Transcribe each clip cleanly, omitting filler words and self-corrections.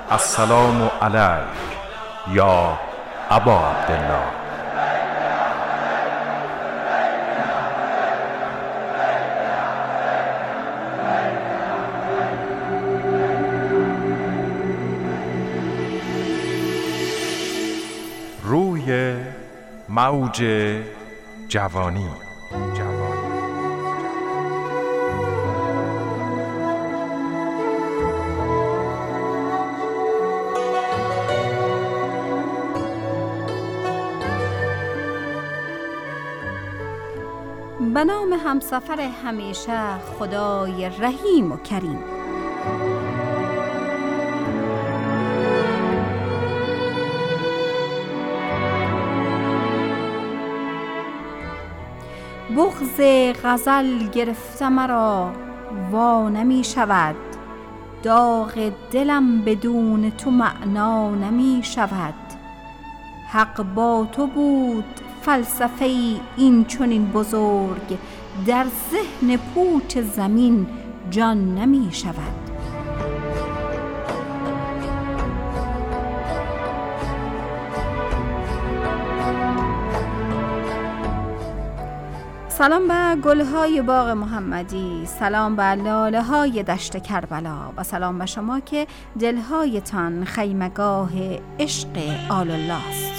السلام علیک یا ابا عبدالله. روی موج جوانی. به نام همسفر همیشه خدای رحیم و کریم. بغض غزل گرفته مرا وا نمی شود، داغ دلم بدون تو معنا نمی شود. حق با تو بود فلسفه این چنین بزرگ، در ذهن پوچ زمین جان نمی شود. سلام به گلهای باغ محمدی، سلام به لاله های دشت کربلا و سلام به شما که دلهایتان خیمگاه عشق آل الله است.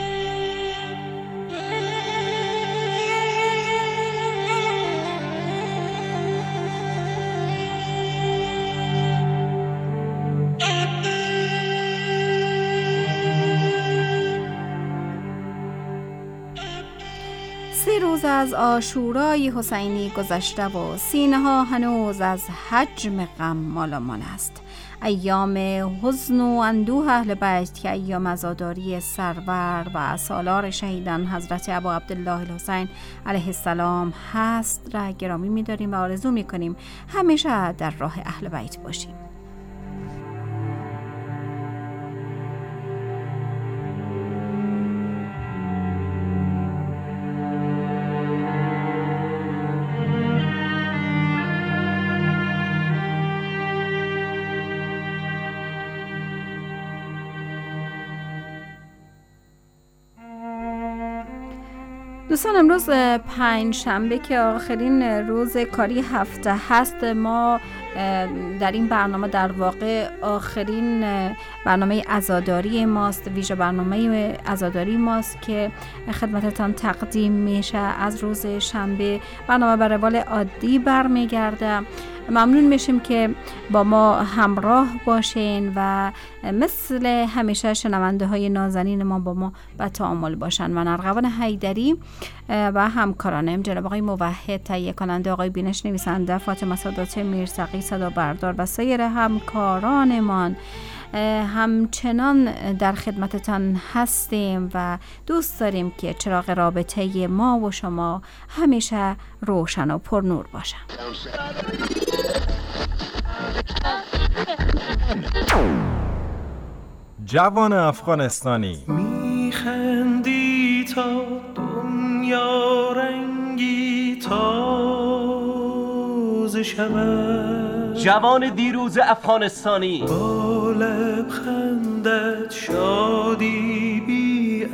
روز از عاشورای حسینی گذشته و سینه ها هنوز از حجم غم مالامال است. ایام حزن و اندوه اهل بیت که ایام عزاداری سرور و سالار شهیدان حضرت ابا عبدالله الحسین علیه السلام هست را گرامی می‌داریم و آرزو می‌کنیم همیشه در راه اهل بیت باشیم. دوستان، امروز پنجشنبه که آخرین روز کاری هفته هست، ما در این برنامه در واقع آخرین برنامه عزاداری ماست، ویژه برنامه عزاداری ماست که خدمتتان تقدیم میشه از روز شنبه. برنامه به روال عادی برمیگرده. ممنون میشیم که با ما همراه باشین و مثل همیشه شنونده های نازنین ما با ما به تعامل باشن. من ارغوان حیدری و همکارانم جناب آقای موحد تهیه کننده، آقای بینش نویسنده، فاطمه سادات میرسقی صدا بردار و سایر همکارانمان همچنان در خدمتتان هستیم و دوست داریم که چراغ رابطه ما و شما همیشه روشن و پرنور باشه. جوان افغانستانی میخندی تا دنیا رنگی تازه شود، جوان دیروز افغانستانی با لبخندت شادی بی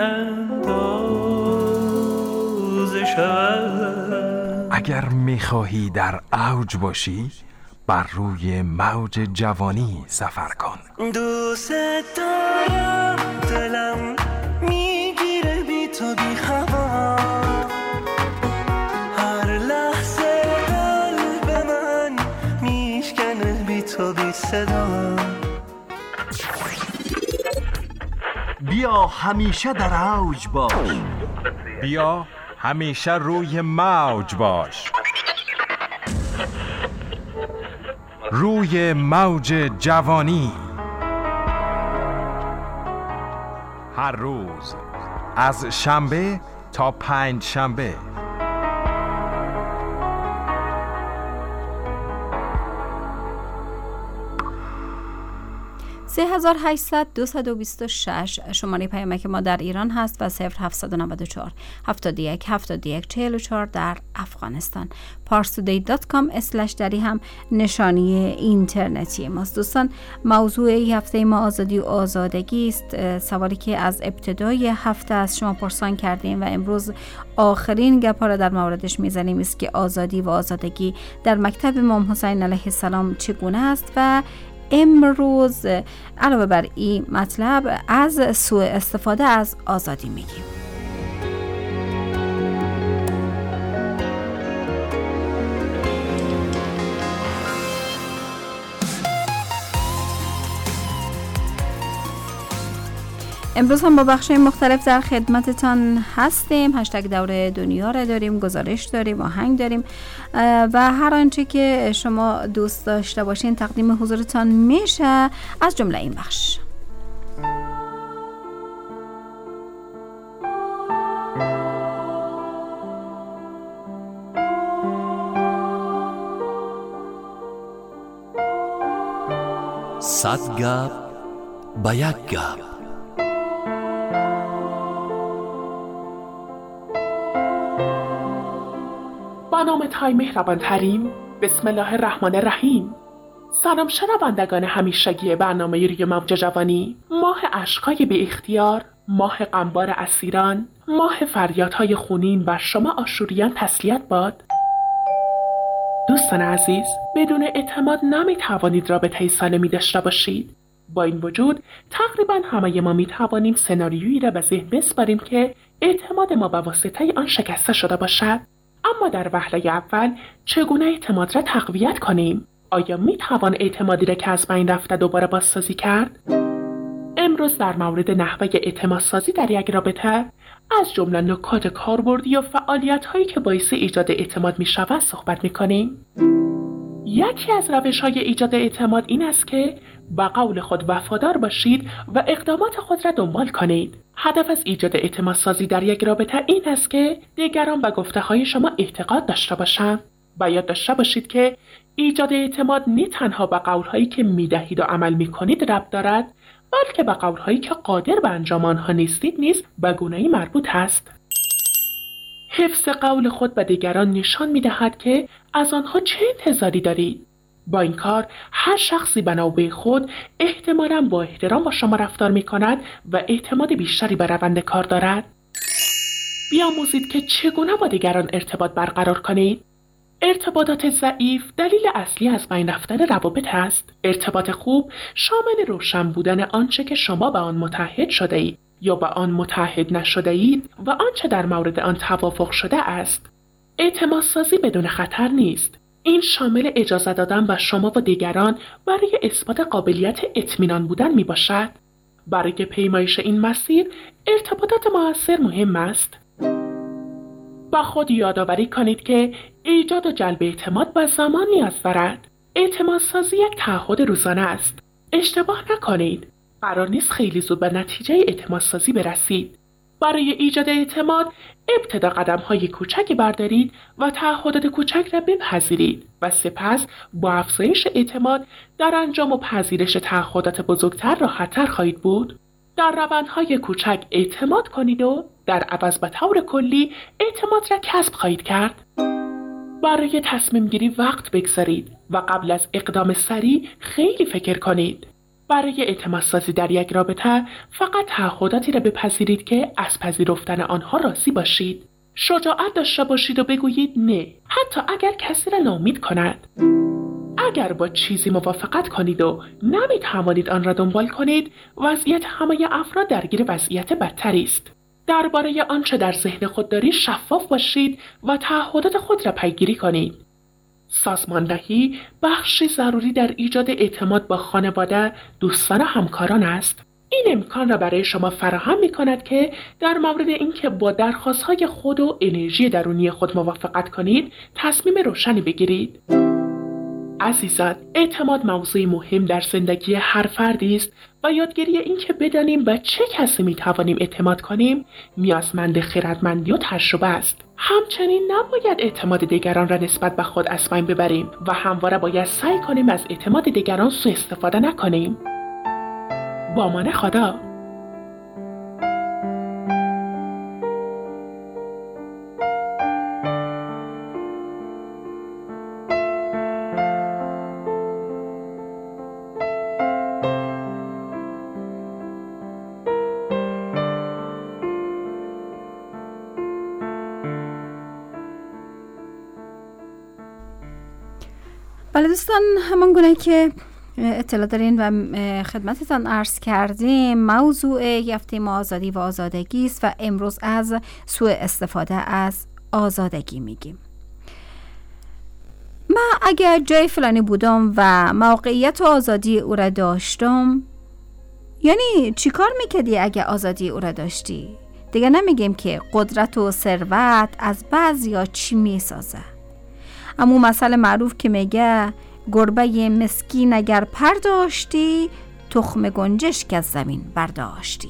اندازه شود. اگر میخواهی در اوج باشی بر روی موج جوانی سفر کن. دوست دارم، دلم میگیره بی تو بی هوا، هر لحظه قلب من میشکنه بی تو بی صدا. بیا همیشه در اوج باش، بیا همیشه روی موج باش، روی موج جوانی. هر روز از شنبه تا پنجشنبه. 3800 226 شماره پیامک ما در ایران هست و 0794 71 71 44 در افغانستان. parstoday.com/دری هم نشانی اینترنتی ماست. دوستان، موضوع این هفته ما آزادی و آزادگی است، سوالی که از ابتدای هفته از شما پرسان کردیم و امروز آخرین گپا را در موردش میزنیم است که آزادی و آزادگی در مکتب امام حسین علیه السلام چگونه است و امروز علاوه بر این مطلب از سوء استفاده از آزادی میگیم. امروز هم با بخش‌های مختلف در خدمتتان هستیم. هشتگ دور دنیا را داریم، گزارش داریم، آهنگ داریم و هر آنچه که شما دوست داشته باشین تقدیم حضورتان میشه، از جمله این بخش. صد گپ با یک گپ. با نام تای مهربان‌ترین، بسم الله الرحمن الرحیم. سلام شنوندگان همیشگی برنامه روی موج جوانی. ماه اشکای بی اختیار، ماه غمبار اسیران، ماه فریادهای خونین بر شما آشوریان تسلیت باد. دوستان عزیز، بدون اعتماد نمیتوانید رابطه سالمی داشته باشید. با این وجود تقریبا همه ما میتوانیم سناریویی را به ذهن بسپاریم که اعتماد ما به واسطه آن شکسته شده باشد. اما در وهله اول چگونه اعتماد را تقویت کنیم؟ آیا میتوان اعتمادی را که از بین رفته دوباره بازسازی کرد؟ امروز در مورد نحوه اعتمادسازی در یک رابطه از جمله نکات کاربردی و فعالیت‌هایی که باعث ایجاد اعتماد می‌شود صحبت می‌کنیم. یکی از روش‌های ایجاد اعتماد این است که به قول خود وفادار باشید و اقدامات خود را دنبال کنید. هدف از ایجاد اعتمادسازی در یک رابطه این است که دیگران به گفته‌های شما اعتقاد داشته باشند. و یاد داشته باشید که ایجاد اعتماد نه تنها به قول‌هایی که می‌دهید و عمل می‌کنید ربط دارد، بلکه به قول‌هایی که قادر به انجام آنها نیستید نیز به گونه‌ای مربوط است. حفظ قول خود به دیگران نشان می‌دهد که از آنها چه انتظاری دارید. با این کار هر شخصی به نوبه خود احتمالاً با احترام با شما رفتار می‌کند و اعتماد بیشتری به روند کار دارد. بیاموزید که چگونه با دیگران ارتباط برقرار کنید. ارتباطات ضعیف دلیل اصلی از بین رفتن روابط است. ارتباط خوب شامل روشن بودن آنچه که شما به آن متحد شده اید یا به آن متحد نشده اید و آنچه در مورد آن توافق شده است. اعتمادسازی بدون خطر نیست. این شامل اجازه دادن به شما و دیگران برای اثبات قابلیت اطمینان بودن می باشد. برای پیمایش این مسیر ارتباطات مؤثر مهم است. با خود یادآوری کنید که ایجاد و جلب اعتماد با زمان نیاز دارد. اعتمادسازی یک تعهد روزانه است. اشتباه نکنید. قرار نیست خیلی زود به نتیجه اعتمادسازی برسید. برای ایجاد اعتماد ابتدا قدم‌های کوچکی بردارید و تعهدات کوچک را بپذیرید و سپس با افزایش اعتماد در انجام و پذیرش تعهدات بزرگتر راحت‌تر خواهید بود. در روندهای کوچک اعتماد کنید و در عوض به طور کلی اعتماد را کسب خواهید کرد. برای تصمیم گیری وقت بگذارید و قبل از اقدام سریع خیلی فکر کنید. برای اعتمادسازی در یک رابطه فقط تعهداتی را بپذیرید که از پذیرفتن آنها راضی باشید. شجاعت داشته باشید و بگویید نه، حتی اگر کسی را ناامید کند. اگر با چیزی موافقت کنید و نمیتوانید آن را دنبال کنید، وضعیت همه افراد درگیر وضعیت بدتری است. درباره آنچه در ذهن خود دارید شفاف باشید و تعهدات خود را پیگیری کنید. سازماندهی بخشی ضروری در ایجاد اعتماد با خانواده، دوستان و همکاران است. این امکان را برای شما فراهم می کند که در مورد اینکه با درخواست‌های خود و انرژی درونی خود موافقت کنید، تصمیم روشنی بگیرید. عزیزان، اعتماد موضوعی مهم در زندگی هر فردی است و یادگیری اینکه بدانیم به چه کسی میتوانیم اعتماد کنیم نیازمند خردمندی و تجربه است. همچنین نباید اعتماد دیگران را نسبت به خود از بین ببریم و همواره باید سعی کنیم از اعتماد دیگران سوء استفاده نکنیم. با امان خدا. بله دوستان، همان گونه که اطلاع دارین و خدمتتان عرض کردیم، موضوع هفته ما آزادی و آزادگی است و امروز از سوء استفاده از آزادگی میگیم. من اگر جای فلانی بودم و موقعیت و آزادی او را داشتم، یعنی چی کار میکردی اگر آزادی او را داشتی؟ دیگه نمیگیم که قدرت و ثروت از بعضیا چی میسازه. اما مسئله معروف که میگه گربه مسکین اگر پر داشتی، تخم گنجشک از زمین برداشتی.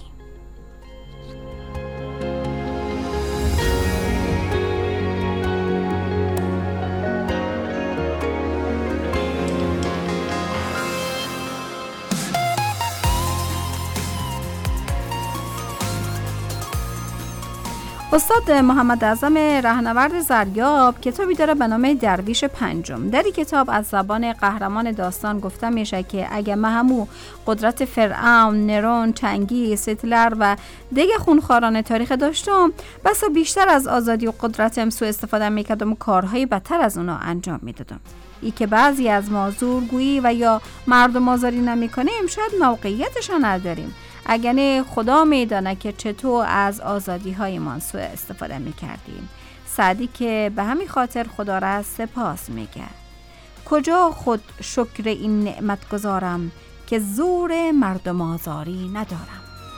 استاد محمد اعظم رهنورد زریاب کتابی داره به نام درویش پنجم. در این کتاب از زبان قهرمان داستان گفته میشه که اگه من همو قدرت فرعون، نرون، چنگیز، هیتلر و دیگه خونخواران تاریخ داشتم، بسا بیشتر از آزادی و قدرتم سوء استفاده میکردم و کارهای بدتر از اونا انجام میدادم. ای که بعضی از ما زورگویی و یا مردم آزاری نمیکنیم، شاید موقعیتش نداریم. اگر نه خدا میدانه که چطور از آزادی های من سوء استفاده میکردیم. سعدی که به همین خاطر خدا را سپاس میگه. کجا خود شکر این نعمت گذارم که زور مردم آزاری ندارم.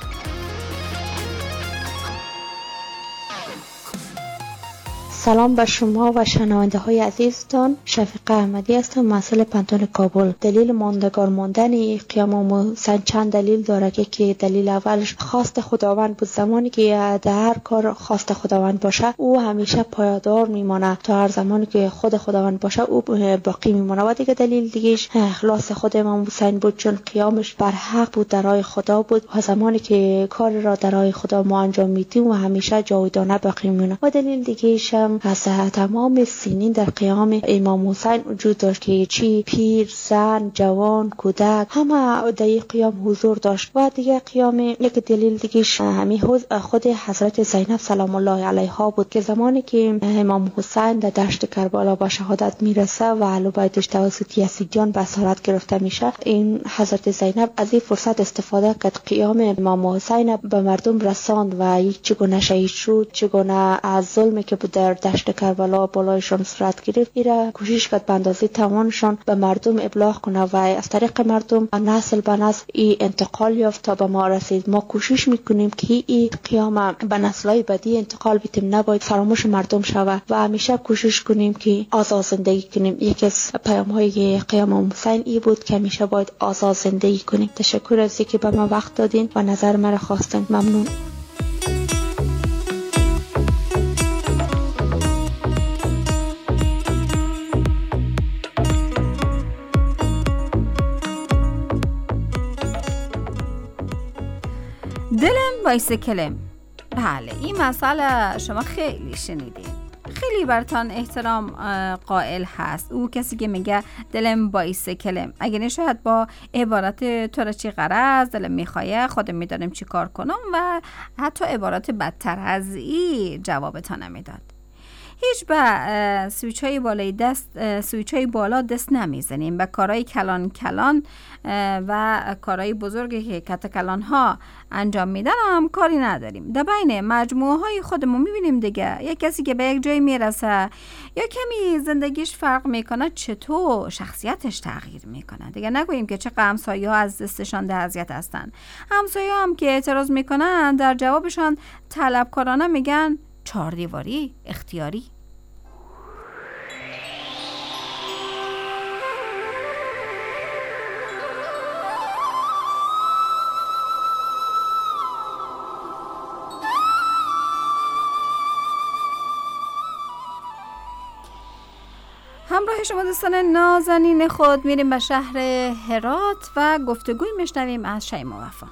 سلام بر شما و شنونده های عزیزتان. شفیقه احمدی هستم، مسئول پنتون کابل. دلیل ماندگار ماندن قیام حسین چند دلیل داره که دلیل اولش خواست خداوند بود. زمانی که در هر کار خواست خداوند باشه او همیشه پایدار میمانه، تا هر زمانی که خود خداوند باشه او باقی میمانه. و دیگه دلیل دیگهش اخلاص خود امام حسین بود، چون قیامش بر حق بود، در راه خدا بود و زمانی که کار را در راه خدا ما انجام میدیم و همیشه جاودانه باقی میمونه. و دلیل دیگهش از تمام سنین در قیام امام حسین وجود داشت که چی پیر، زن، جوان، کودک همه در قیام حضور داشت. و دیگه قیام یک دلیل دیگه همین خود حضرت زینب سلام الله علیها بود که زمانی که امام حسین در دشت کربلا با شهادت میرسه و اهل بیتش توسط یزیدیان بصارت گرفته میشه، این حضرت زینب از این فرصت استفاده کرد، قیام امام حسین به مردم رساند و یک چگونه شهید شد، چگونه از ظلمی که در دشت کربلا بالایشان صورت گرفت، ایرا کوشش کرد به اندازه توانشان به مردم ابلاغ کنه و از طریق مردم نسل به نسل این انتقال یافت تا به ما رسید. ما کوشش میکنیم که این قیام به نسل‌های بعدی انتقال بدیم، نباید فراموش مردم شود و همیشه کوشش کنیم که آزاد زندگی کنیم. یکی از پیام‌های قیام حسین ای بود که همیشه باید آزاد زندگی کنیم. تشکر از اینکه به من وقت دادین و نظر مرا خواستین. ممنون. دلم بایسکلم. بله، این مسئله شما خیلی شنیدین، خیلی براتان احترام قائل هست او کسی که میگه دلم بایسکلم. اگه نشاید با عبارت تو را چی غرض، دلم میخواه، خودم میدانم چی کار کنم و حتی عبارات بدتر از این جوابتان نمیداد. هیچ به سویچ های بالای دست، سویچ های بالا دست نمیزنیم. به کارهای کلان کلان و کارهای بزرگی که کت کلان ها انجام میدن هم کاری نداریم. در بین مجموعه های خودمون میبینیم دیگه، یک کسی که به یک جای میرسه یا کمی زندگیش فرق میکنه، چطور شخصیتش تغییر میکنه. دیگه نگوییم که چه همسایه ها از دستشان در اذیت هستن. همسایه هم که اعتراض میکنن در جوابشان طلبکارانه میگن چهاردیواری اختیاری. همه همراه شما دوستان نازنین خود میریم به شهر هرات و گفتگوی میشنویم از شیما وفا.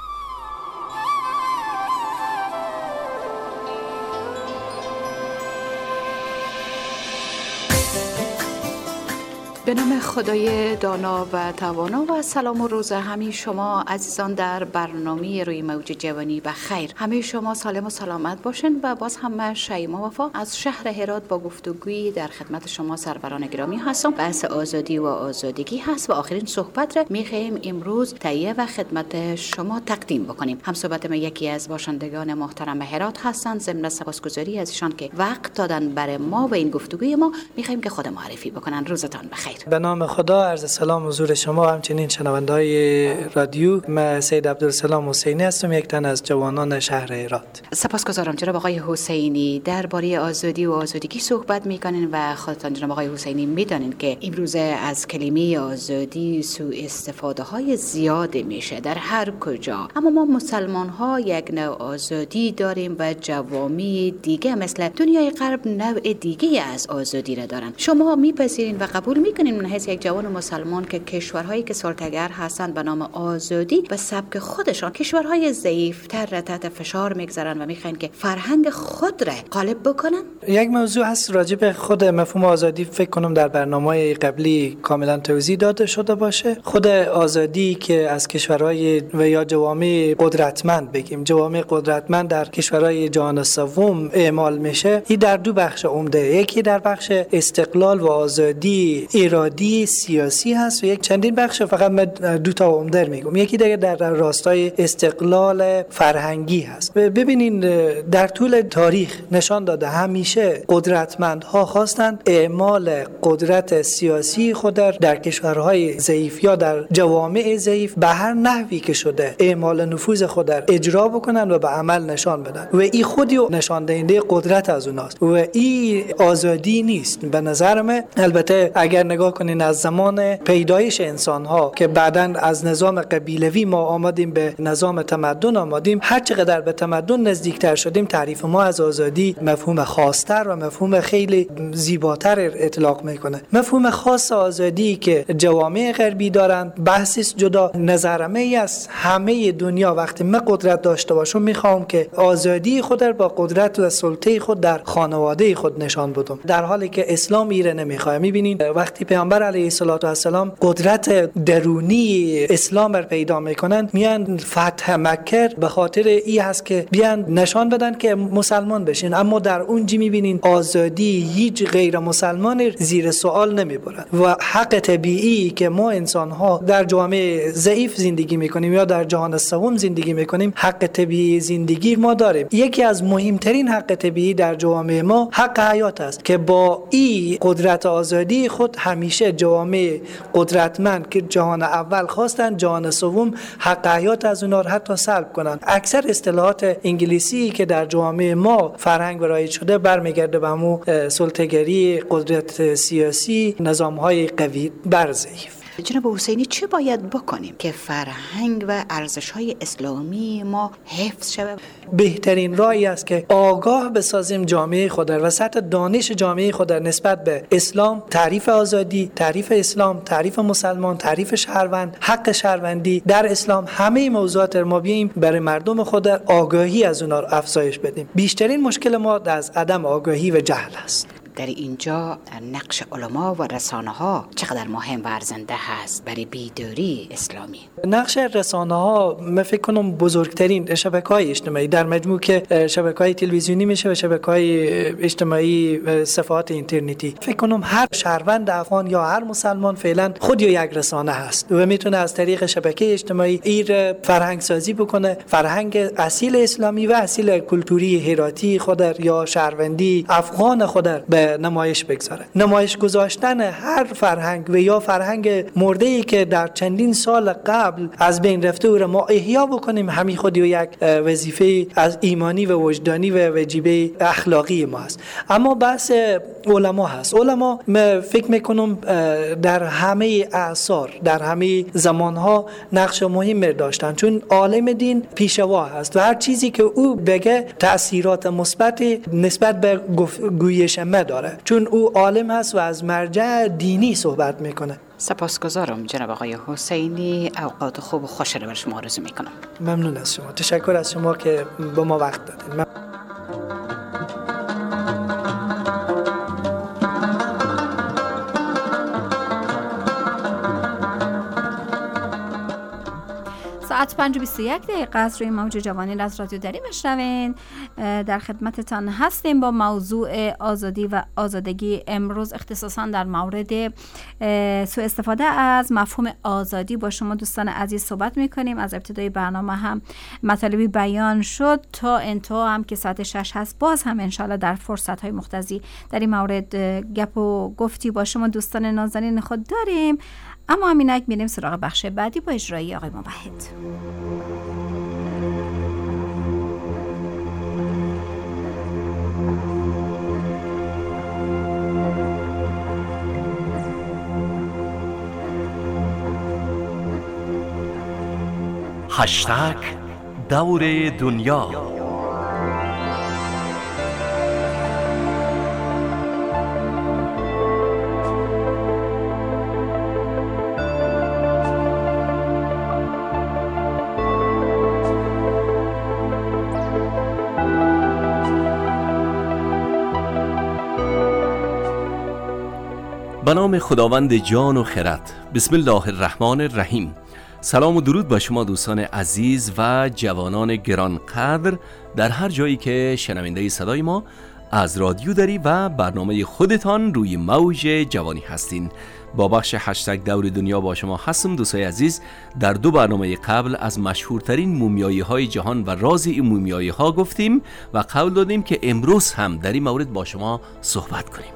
به نام خدای دانا و توانا و سلام و روز همه شما عزیزان در برنامه روی موج جوانی و خیر. همه شما سالم و سلامت باشین و باز هم شیما وفا از شهر هرات با گفتگویی در خدمت شما سروران گرامی هستم. بحث آزادی و آزادگی هست و آخرین صحبت را میخوایم امروز تهیه و خدمت شما تقدیم بکنیم. هم صحبت ما یکی از باشندگان محترم هرات هستند. ضمن سپاسگزاری از ایشان که وقت دادن برای ما و این گفتگوی ما، میخوایم که خود معرفی بکنن. روزتان بخیر. به نام خدا، عرض سلام حضور شما و همچنین شنونده‌های رادیو. من سید عبدالسلام حسینی هستم، یک تن از جوانان شهر هرات. سپاسگزارم جناب آقای حسینی. درباره آزادی و آزادگی صحبت میکنین و خودتان جناب آقای حسینی میدانین که امروز از کلمه آزادی سوء استفاده های زیاد میشه در هر کجا. اما ما مسلمان ها یک نوع آزادی داریم و جوامع دیگه مثل دنیای غرب نوع دیگه از آزادی را دارن. شما میپذیرین و قبول میکنین من حیث یک جوان مسلمان که کشورهایی که سلطه‌گر هستند به نام آزادی به سبک خودشان کشورهای ضعیف‌تر را تحت فشار میگذارن و میخواین که فرهنگ خود را غالب بکنن؟ یک موضوع هست راجع به خود مفهوم آزادی، فکر کنم در برنامه‌های قبلی کاملا توضیح داده شده باشه. خود آزادی که از کشورهای و یا جوامع قدرتمند، بگیم جوامع قدرتمند در کشورهای جهان سوم اعمال میشه، این در دو بخش عمده. یکی در بخش استقلال و آزادی ارادی سیاسی هست و یک چندین بخش، فقط من دو تا عمده میگم. یکی دیگه در راستای استقلال فرهنگی هست. ببینین در طول تاریخ نشان داده همیشه قدرتمندها خواستند اعمال قدرت سیاسی خود در کشورهای ضعیف یا در جوامع ضعیف به هر نحوی که شده اعمال نفوذ خود اجرا بکنن و به عمل نشان بدن و این خودی نشان دهنده قدرت از اوناست و این آزادی نیست به نظر من. البته اگر نگاه کنین از زمان پیدایش انسان ها که بعداً از نظام قبیلوی ما آمدیم به نظام تمدن آمدیم، هر چقدر به تمدن نزدیکتر شدیم تعریف ما از آزادی مفهوم خاصتر و مفهوم خیلی زیباتر اطلاق میکنه. مفهوم خاص آزادی که جوامع غربی دارن بحثی جدا. نظرمه ای است همه دنیا وقتی من قدرت داشته باشم میخوام که آزادی خود را با قدرت و سلطه خود در خانواده خود نشان بدم، در حالی که اسلام ایره نمیخواد. میبینین وقتی پیامبر علیه السلام قدرت درونی اسلام را پیدا میکنن، میان فتح مکه به خاطر این هست که بیان نشان بدن که مسلمان بشین، اما در اونجا میبینین آزادی هیچ غیر مسلمان زیر سوال نمیبرن و حق طبیعی که ما انسان ها در جامعه ضعیف زندگی میکنیم یا در جهان سوم زندگی میکنیم، حق طبیعی زندگی ما داریم. یکی از مهمترین حق طبیعی در جامعه ما حق حیات است که با این قدرت آزادی خود همیشه جوامع قدرتمند که جهان اول خواستن جهان سوم حق حیات از اونها حتی سلب کنن. اکثر اصطلاحات انگلیسی که در جامعه ما فرهنگ رایج شده برمیگرده به همون سلطه‌گری، قدرت سیاسی، نظام‌های قوی بر ضعیف. جناب حسینی چه باید بکنیم که فرهنگ و ارزش‌های اسلامی ما حفظ شود؟ بهترین راهی است که آگاه بسازیم جامعه خود و سطح دانش جامعه خود نسبت به اسلام، تعریف آزادی، تعریف اسلام، تعریف مسلمان، تعریف شهروند، حق شهروندی در اسلام، همه موضوعات ما بیاییم برای مردم خود آگاهی از اونها افزایش بدیم. بیشترین مشکل ما از عدم آگاهی و جهل است. در اینجا نقش علما و رسانه ها چقدر مهم و ارزنده هست برای بیداری اسلامی؟ نقش رسانه ها من فکر کنم بزرگترین شبکه‌های اجتماعی در مجموع که شبکه‌های تلویزیونی میشه و شبکه‌های اجتماعی صفحات اینترنتی، فکر کنم هر شهروند افغان یا هر مسلمان فعلا خود یک رسانه هست و میتونه از طریق شبکه اجتماعی ایر فرهنگ سازی بکنه، فرهنگ اصیل اسلامی و اصیل کلتوری هراتی خود یا شهروندی افغان خود به نمایش بگذاره. نمایش گذاشتن هر فرهنگ و یا فرهنگ مرده‌ای که در چندین سال قبل از بین رفته او را ما احیا بکنیم، همین خودی و یک وظیفه از ایمانی و وجدانی و واجبه اخلاقی ما است. اما بحث علما هست. علما من فکر میکنم در همه اعصار، در همه زمانها نقش مهمی داشتن، چون عالم دین پیشوا هست و هر چیزی که او بگه تأثیرات مثبت نسبت به گویش ما داره، چون او عالم هست و از مرجع دینی صحبت میکنه. سپاسگزارم جناب آقای حسینی، اوقات خوب و خوش رو بر شما آرزو میکنم. ممنون از شما، تشکر از شما که با ما وقت دادین. ساعت 5:21 از روی موج جوانی از رادیو دری میشنوین. در خدمتتان هستیم با موضوع آزادی و آزادگی. امروز اختصاصا در مورد سوء استفاده از مفهوم آزادی با شما دوستان عزیز صحبت میکنیم. از ابتدای برنامه هم مطالبی بیان شد تا انتها هم که ساعت 6 هست، باز هم انشالله در فرصت‌های مختزی در این مورد گپ و گفتی با شما دوستان نازنین خود داریم. اما همینک میریم سراغ بخش بعدی با اجرایی آقای موحد. هشتگ دور دنیا. به نام خداوند جان و خرد. بسم الله الرحمن الرحیم. سلام و درود با شما دوستان عزیز و جوانان گرانقدر در هر جایی که شنونده صدای ما از رادیو دری و برنامه خودتان روی موج جوانی هستین. با بخش هشتگ دور دنیا با شما هستم دوستای عزیز. در 2 برنامه قبل از مشهورترین مومیایی های جهان و راز این مومیایی ها گفتیم و قول دادیم که امروز هم در این مورد با شما صحبت کنیم.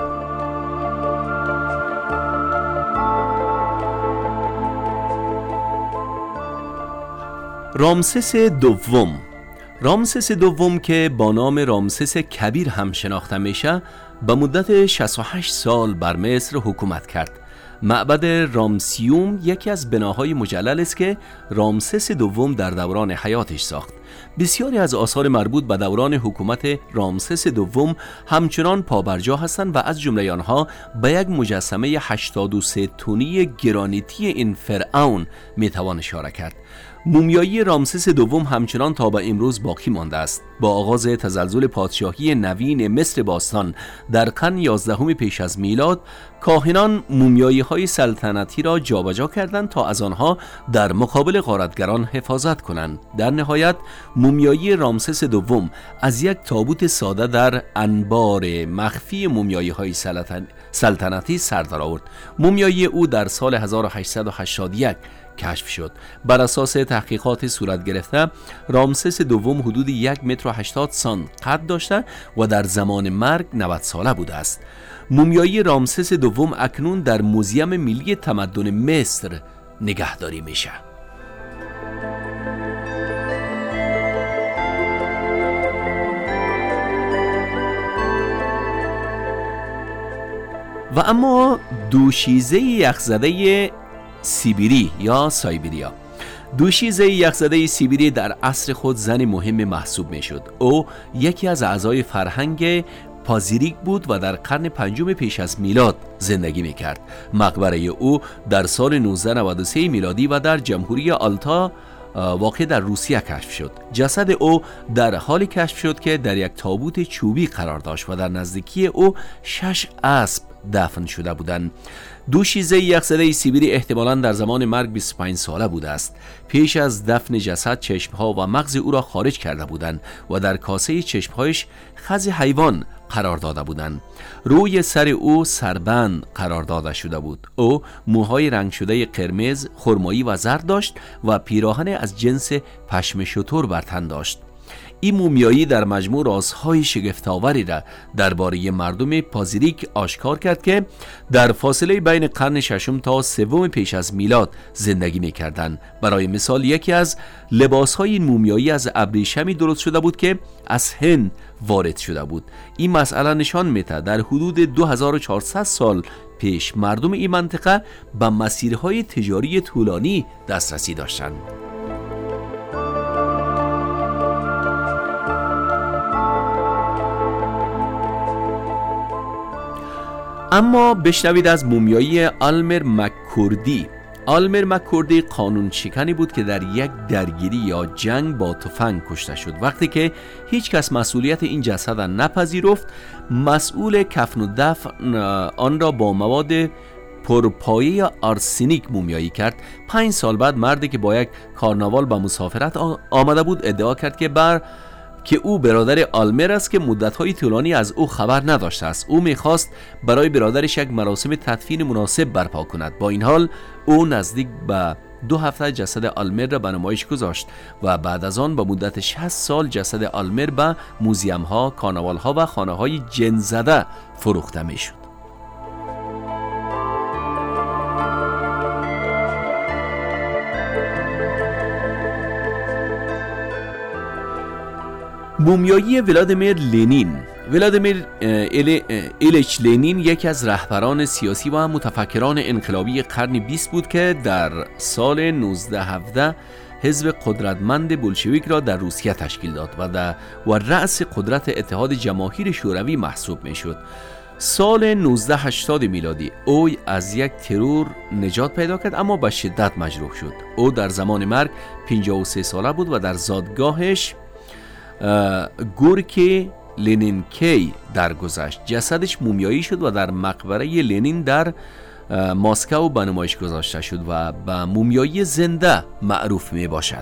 رامسس دوم که با نام رامسس کبیر هم شناخته میشه، به مدت 68 سال بر مصر حکومت کرد. معبد رامسیوم یکی از بناهای مجلل است که رامسس دوم در دوران حیاتش ساخت. بسیاری از آثار مربوط به دوران حکومت رامسس دوم همچنان پابرجا هستند و از جمله آنها به یک مجسمه 83 تنی گرانیتی این فرعون میتوان اشاره کرد. مومیایی رامسس دوم همچنان تا به امروز باقی مانده است. با آغاز تزلزل پادشاهی نوین مصر باستان در قرن 11 پیش از میلاد، کاهنان مومیایی های سلطنتی را جابجا کردند تا از آنها در مقابل غارتگران حفاظت کنند. در نهایت مومیایی رامسس دوم از یک تابوت ساده در انبار مخفی مومیایی های سلطنتی سر درآورد. مومیایی او در سال 1881 کشف شد. بر اساس تحقیقات صورت گرفته، رامسس دوم حدود 1 متر و 80 سانت قد داشته و در زمان مرگ 90 ساله بوده است. مومیایی رامسس دوم اکنون در موزیم ملی تمدن مصر نگهداری میشه. و اما دوشیزه یخزده سیبیری یا سایبریا. دوشیزه یخزده سیبیری در عصر خود زن مهم محسوب می شد. او یکی از اعضای فرهنگ پازیریک بود و در قرن 5 پیش از میلاد زندگی می کرد. مقبره او در سال 1993 میلادی و در جمهوری آلتا واقع در روسیه کشف شد. جسد او در حالی کشف شد که در یک تابوت چوبی قرار داشت و در نزدیکی او 6 اسب دفن شده بودند. دوشیزه یخزده سیبیری احتمالاً در زمان مرگ 25 ساله بوده است. پیش از دفن جسد چشمها و مغز او را خارج کرده بودند و در کاسه چشمهایش خز حیوان قرار داده بودند. روی سر او سربند قرار داده شده بود. او موهای رنگ شده قرمز، خرمایی و زرد داشت و پیراهن از جنس پشم شتر بر تن داشت. این مومیایی در مجموع رازهای شگفت‌آوری را درباره مردم پازیریک آشکار کرد که در فاصله بین قرن 6 تا 3 پیش از میلاد زندگی می‌کردند. برای مثال یکی از لباس‌های این مومیایی از ابریشمی درست شده بود که از هند وارد شده بود. این مسئله نشان می‌دهد در حدود 2400 سال پیش مردم این منطقه به مسیرهای تجاری طولانی دسترسی داشتند. اما بشنوید از مومیایی آلمر مککوردی. آلمر مککوردی قانون شکنی بود که در یک درگیری یا جنگ با تفنگ کشته شد. وقتی که هیچ کس مسئولیت این جسد را نپذیرفت، مسئول کفن و دفن آن را با مواد پرپایه آرسنیک مومیایی کرد. 5 سال بعد مردی که با یک کارناوال به مسافرت آمده بود ادعا کرد که او برادر آلمر است که مدت‌های طولانی از او خبر نداشته است. او می‌خواست برای برادرش یک مراسم تدفین مناسب برپا کند. با این حال او نزدیک به 2 هفته جسد آلمر را به نمایش گذاشت و بعد از آن به مدت 60 سال جسد آلمر به موزیم‌ها، کارناوال‌ها و خانه‌های جن زده فروخته می‌شد. مومیایی ولادیمیر لنین. ولادیمیر ایلیچ لنین یکی از رهبران سیاسی و متفکران انقلابی قرن 20 بود که در سال 1917 حزب قدرتمند بولشویک را در روسیه تشکیل داد و رأس قدرت اتحاد جماهیر شوروی محسوب میشد. سال 1980 میلادی او از یک ترور نجات پیدا کرد، اما به شدت مجروح شد. او در زمان مرگ 53 ساله بود و در زادگاهش گورکی لنینکی درگذشت. جسدش مومیایی شد و در مقبره لنین در مسکو به نمایش گذاشته شد و به مومیایی زنده معروف می باشد.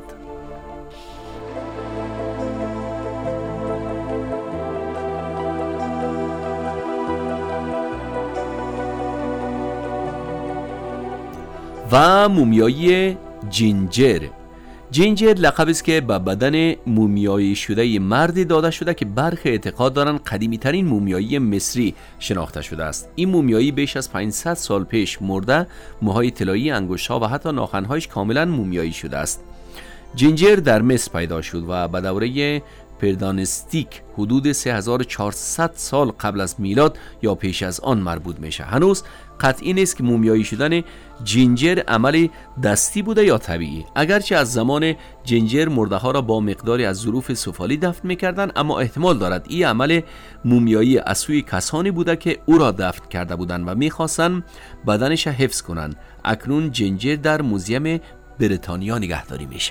و مومیایی جینجر. جینجر لقبی است که به بدن مومیایی شده مردی داده شده که برخی اعتقاد دارند قدیمی ترین مومیایی مصری شناخته شده است. این مومیایی بیش از 500 سال پیش مرده، موهای طلایی، انگشت‌ها و حتی ناخن‌هایش کاملا مومیایی شده است. جینجر در مصر پیدا شد و به دوره پردانستیک حدود 3400 سال قبل از میلاد یا پیش از آن مربوط میشه. هنوز قطعی نیست که مومیایی شدن جینجر عمل دستی بوده یا طبیعی. اگرچه از زمان جینجر مرده ها را با مقداری از ظروف سفالی دفن میکردن، اما احتمال دارد این عمل مومیایی از سوی کسانی بوده که او را دفن کرده بودند و میخواستن بدنش حفظ کنند. اکنون جینجر در موزیم بریتانیا نگهداری میشه.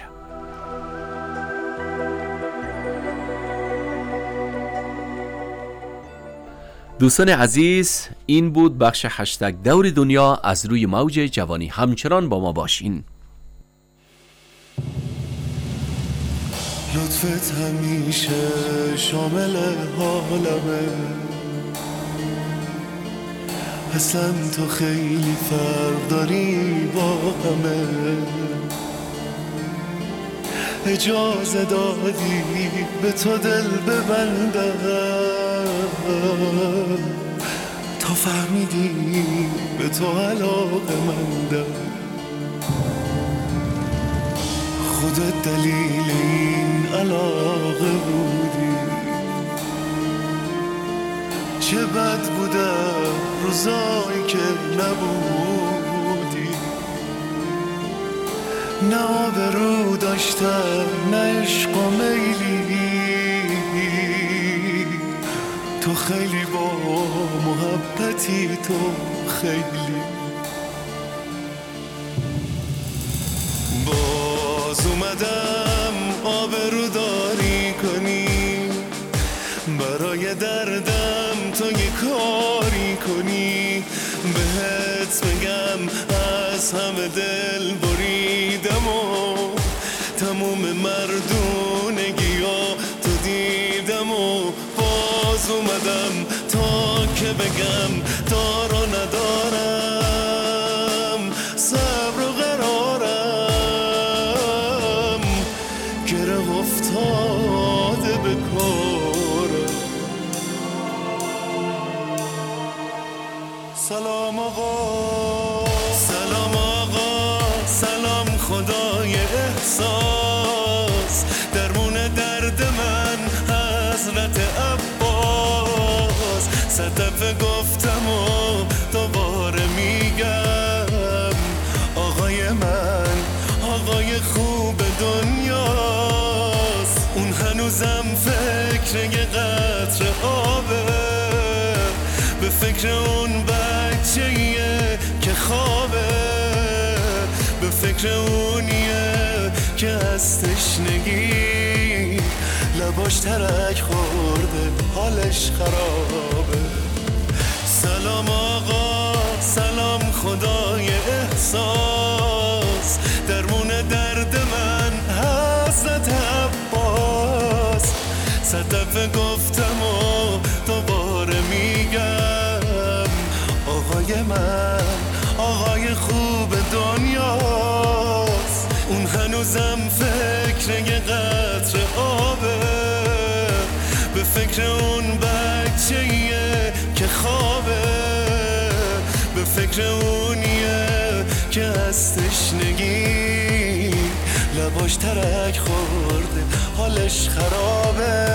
دوستان عزیز، این بود بخش هشتگ دور دنیا از روی موج جوانی. همچنان با ما باشین. لطفت همیشه شامل حالمه، اصلا تو خیلی فرق داری با همه. اجازه دادی به تو دل ببندم، تا فهمیدی به تو علاقه مندم. خودت دلیل این علاقه بودی، چه بد بودم روزایی که نبودی. نه آبرو داشتم نه عشق و میلی، تو خیلی با محبتی، تو خیلی. باز اومدم آبرو داری کنی، برای دردم تو یه کاری کنی. بهت بگم از همه دل بریدم و تموم مردونگی ها تو دیدم و باز اومدم تا که بگم دارو ندارم، صبر و قرارم، گره افتاده به کارم. سلام آقا، سلام آقا، سلام خدای احساس، درمون درد من حضرت عباس. 100 دفعه گفتم و دوباره میگم، آقای من آقای خوب دنیاست. اون هنوزم فکر یه قطره آبه، به فکر اون بچه‌ایه که خوابه، به فکر اونیه که از تشنگی لباش ترک خورده حالش خرابه. سلام آقا، سلام خدای احساس، درمون درد من حضرت عباس. صد دفعه گفتم و دوباره میگم، آقای من آقای خوب دنیاست. اون هنوزم فکر یه قطره آبه، به فکر اون بچه‌ایه که خوابه، به فکر اونیه که از تشنگی لباش ترک خورده حالش خرابه.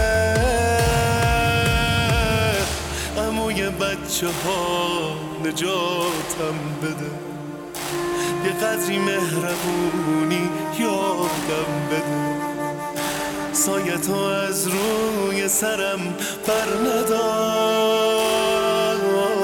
عموی بچه ها نجاتم بده، یه قدری مهربونی یادم بده، سایه تو از روی سرم بر ندار،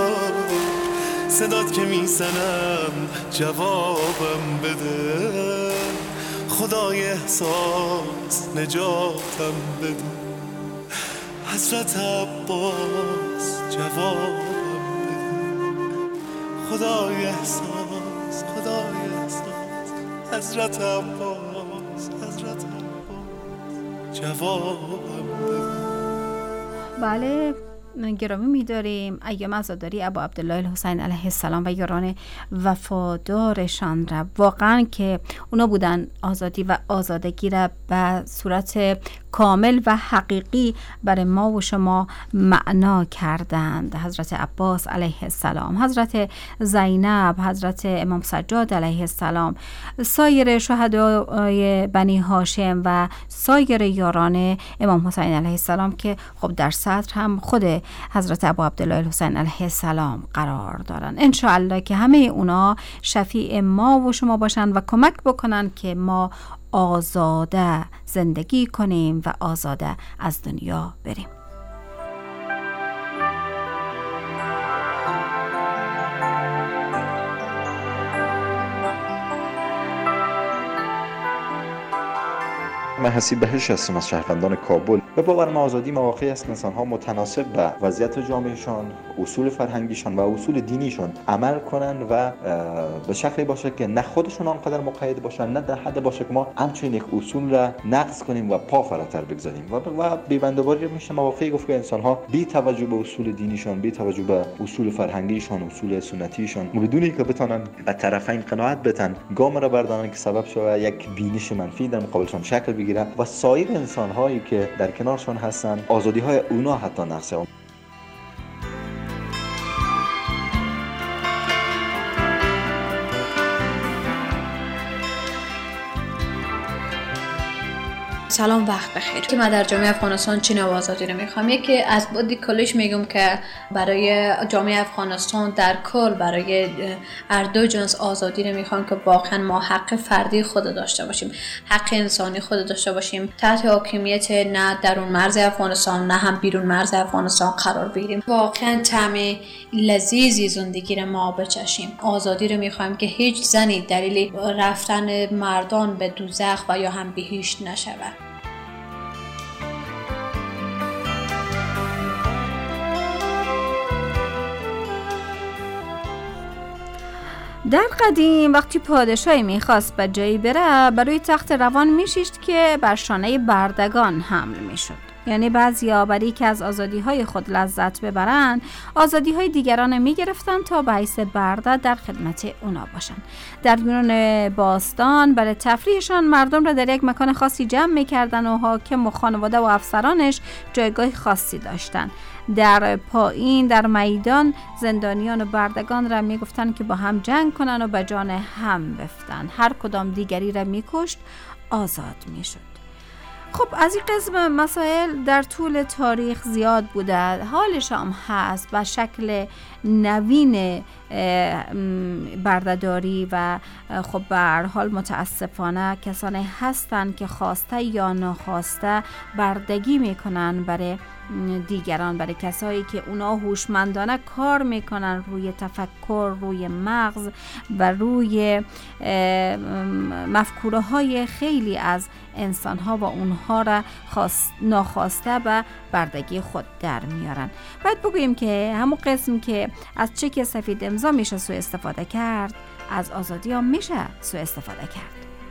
صدات که میزنم جوابم بده، خدای احساس نجاتم بده، حضرت عباس جوابم بده، خدای احساس، خدای احساس، حضرت عباس، حضرت عباس جوابم بده. بله گرامی می‌داریم ایام عزاداری ابا عبدالله الحسین علیه السلام و یاران وفادارشان را، واقعا که اونا بودن آزادی و آزادگی را به صورت کامل و حقیقی برای ما و شما معنا کردند. حضرت عباس علیه السلام، حضرت زینب، حضرت امام سجاد علیه السلام، سایر شهدای بنی هاشم و سایر یاران امام حسین علیه السلام که خب در صدر هم خود حضرت ابو عبدالله الحسین علیه السلام قرار دارن. انشاءالله که همه اونا شفیع ما و شما باشن و کمک بکنن که ما آزاده زندگی کنیم و آزاده از دنیا بریم. من حسیب بهش هستم از شهروندان کابل. به باورم آزادی مواقعی است که انسان‌ها متناسب به وضعیت جامعهشان، اصول فرهنگیشان و اصول دینیشان عمل کنند و به شکلی باشه که نه خودشون آنقدر مقید باشن، نه در حد باشه که ما همچنین یک اصول را نقض کنیم و پا فراتر بگذاریم. و بی‌بندوباری میشه مواقعی گفت که انسان‌ها بی توجه به اصول دینیشان، بی توجه به اصول فرهنگیشان، اصول سنتیشان و بدون اینکه بتونن به طرفین قناعت بدن، گام را بردارن که سبب شود یک بینش منفی در مقابلشان شکل بگیره و سایر انسان‌هایی که در کنارشان هستند آزادی‌های اونا حتی نقصه. سلام، وقت بخیر. که من در جامعه افغانستان چی نوع آزادی رو میخوام؟ یکی از بودی کلش میگم که برای جامعه افغانستان در کل برای هر دو جنس آزادی رو میخوام که واقعا ما حق فردی خود داشته باشیم، حق انسانی خود داشته باشیم، تحت حاکمیت نه درون مرز افغانستان نه هم بیرون مرز افغانستان قرار بگیریم، واقعا طعم لذیذی زندگی رو ما بچشیم. آزادی رو میخوایم که هیچ زنی دلیل رفتن مردان به دوزخ و یا هم بهشت نشود. در قدیم وقتی پادشاهی میخواست به جایی بره، برای تخت روان میشیشت که بر شانه بردگان حمل میشد. یعنی بعضیا برای که از آزادی‌های خود لذت ببرن، آزادی‌های دیگران میگرفتن تا به حیث برده در خدمت اونا باشن. در دوران باستان برای تفریحشان مردم را در یک مکان خاصی جمع میکردن و حاکم و خانواده و افسرانش جایگاه خاصی داشتن. در پایین در میدان زندانیان و بردگان را میگفتن که با هم جنگ کنن و به جان هم بفتن. هر کدام دیگری را میکشت، آزاد میشد. خب از این قسم مسائل در طول تاریخ زیاد بوده، حالش هم هست. و شکل نوین بردهداری و خب به هر حال متاسفانه کسانی هستند که خواسته یا ناخواسته بردگی میکنن برای دیگران، برای کسایی که اونا هوشمندانه کار میکنن روی تفکر، روی مغز و روی مفکوره های خیلی از انسان ها و اونها را ناخواسته به بردگی خود در میارن. باید بگوییم که همون قسم که از چک سفید امضا میشه سوء استفاده کرد، از آزادی ها میشه سوء استفاده کرد.